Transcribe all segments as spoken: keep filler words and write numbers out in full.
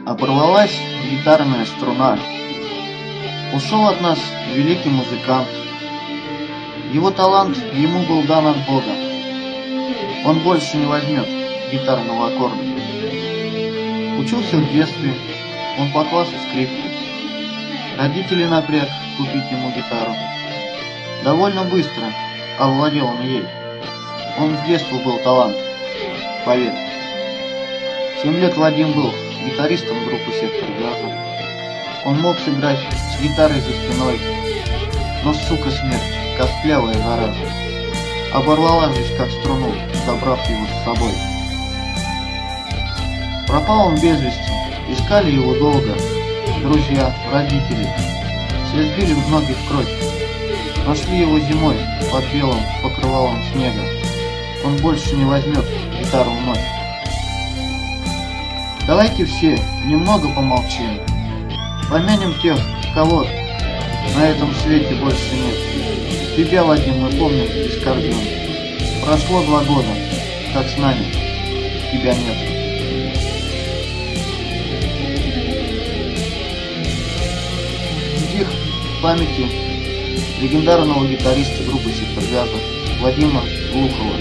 Оборвалась гитарная струна. Ушел от нас великий музыкант. Его талант ему был дан от Бога. Он больше не возьмет гитарного аккорда. Учился в детстве, он по классу скрипки. Родители напряг купить ему гитару. Довольно быстро овладел он ей. Он с детства был талант, поверь. Семь лет Вадим был гитаристом группы «Сектор газа». Он мог сыграть с гитарой за спиной, но, сука, смерть, костлявая зараза, оборвала здесь как струну, забрав его с собой. Пропал он без вести, искали его долго, друзья, родители, все сбили в ноги в кровь. Нашли его зимой под белым покрывалом снега. Он больше не возьмет гитару в ночь. Давайте все немного помолчим. Помянем тех, кого на этом свете больше нет. Тебя, Вадим, мы помним и скорбим. Прошло два года, как с нами, тебя нет. Стих в памяти легендарного гитариста группы «Сектор газа» Вадима Глухова.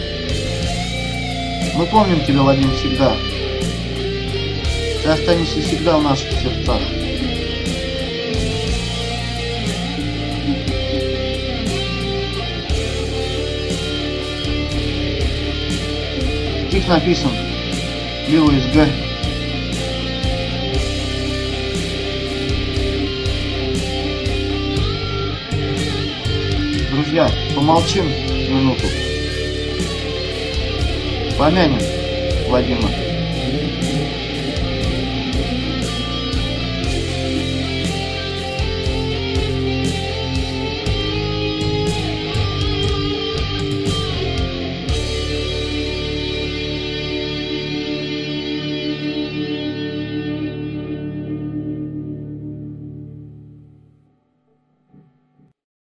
Мы помним тебя, Вадим, всегда. Ты останешься всегда в наших сердцах. Стих написан Лилой эс гэ. Друзья, помолчим минуту. Помянем Вадима.